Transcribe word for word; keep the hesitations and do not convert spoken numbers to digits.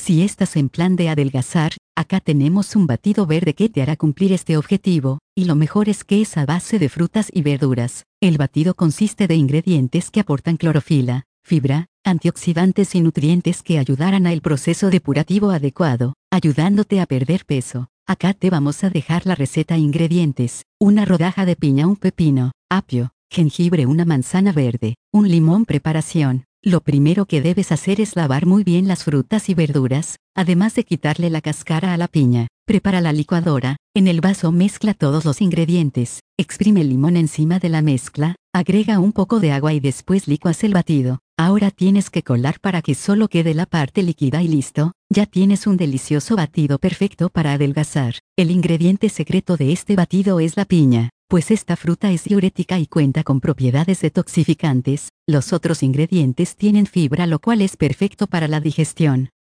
Si estás en plan de adelgazar, acá tenemos un batido verde que te hará cumplir este objetivo, y lo mejor es que es a base de frutas y verduras. El batido consiste de ingredientes que aportan clorofila, fibra, antioxidantes y nutrientes que ayudarán al proceso depurativo adecuado, ayudándote a perder peso. Acá te vamos a dejar la receta e ingredientes: una rodaja de piña, un pepino, apio, jengibre, una manzana verde, un limón. Preparación. Lo primero que debes hacer es lavar muy bien las frutas y verduras, además de quitarle la cáscara a la piña. Prepara la licuadora. En el vaso mezcla todos los ingredientes, exprime el limón encima de la mezcla, agrega un poco de agua y después licuas el batido. Ahora tienes que colar para que solo quede la parte líquida y listo, ya tienes un delicioso batido perfecto para adelgazar. El ingrediente secreto de este batido es la piña, pues esta fruta es diurética y cuenta con propiedades detoxificantes. Los otros ingredientes tienen fibra, lo cual es perfecto para la digestión.